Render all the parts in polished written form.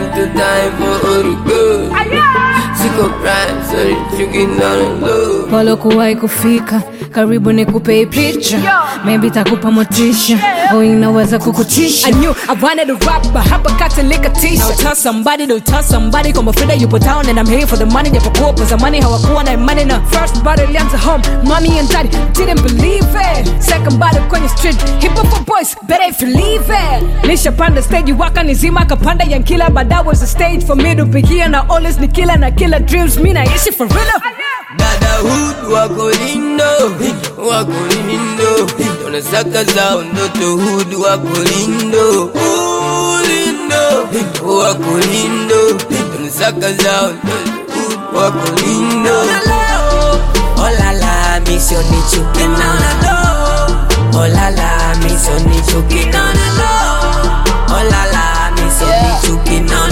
to die for all the good. Siko prime, sorry, chuki na love. Polo kuwai kufika, karibu nikupe picha. Maybe takupa motisha, au inaweza kukutisha. I knew I wanted to rap, but hapa kata lika tisha. Now tell somebody, don't tell somebody. Kwa mafrida yupo town and I'm here for the money. Japokuwa kwa zamani hawakuwa na imani na first body lianza home. Mommy and daddy didn't believe it. Second body kwenye street, hip hop for boys, better if you leave it. Nisha panda stage, waka nizima kapanda yankila. But that was a stage for me to be here. Now always ni killer na killer dreams. Me na ishi for real. Dada hood wako lindo, wako lindo. Unasaka zao ndoto hood wako lindo, lindo. Wako lindo, unasaka zao ndoto hood wako lindo. Oh la la, mission ni chuki na oh la la, mission ni chuki na oh la la, mission ni chuki na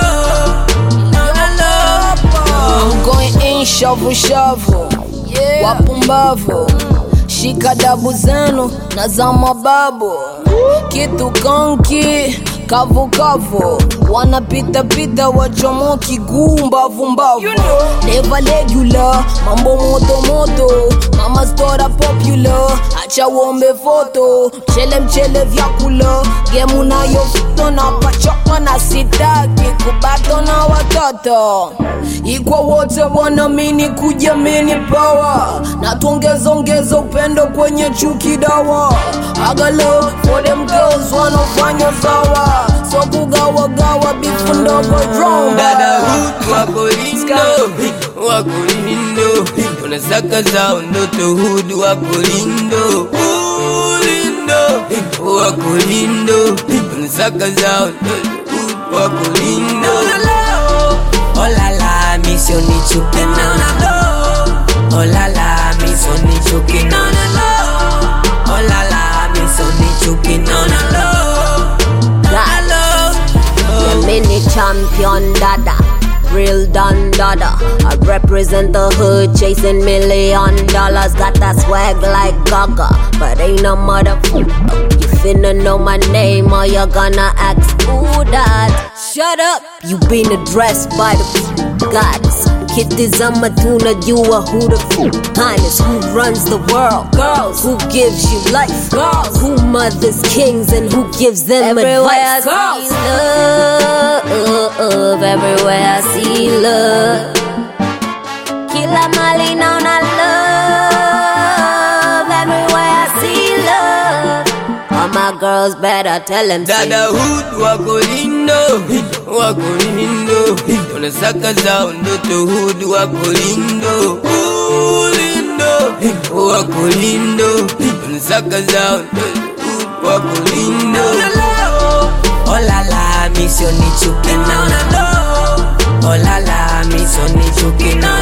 I'm going in shovel shovel, wapumbavu shika dabu zenu na za mababu, kitu konki kavu kavu, wanapita pita wachomoki gumbavu mbavu. Never regular, mambo moto moto, mama stora popular, acha wombe foto, mchele vyakula, gemu na yofuto na pachoka na sitaki kubato na watoto. Ikwa wote wanamini kujamini power, na tuongeza upendo kwenye chuki dawa. I got love for them girls wanafanya sawa, so kugawa bifu ndogo drone. Dada hood wako lindo, wako lindo. Unasaka zao ndoto hood wako lindo, lindo. Wako lindo, unasaka zao ndoto hood wako lindo. Oh la la, mission ni chuki na oh la la, mission ni chuki na oh la la, mission ni chuki na mini champion dada, real Don Dada. I represent the hood, chasing $1 million. Got that swag like Gaga, but ain't no motherfucker. You finna know my name or you're gonna ask who that. Shut up, you been addressed by the goddess. Kitizama tuna jua who the highness, who runs the world, girls, who gives you life, girls, who mothers kings and who gives them everywhere advice. I see love, everywhere I see love. Kila mali naona love, everywhere I see love. All my girls better tell them. Dada hood wako lindo, wako lindo. Unasaka zao ndoto hood wako lindo, lindo. Wako lindo, unasaka zao ndoto hood wako lindo. Oh la la, mission ni chuki na oh la la, mission ni chuki na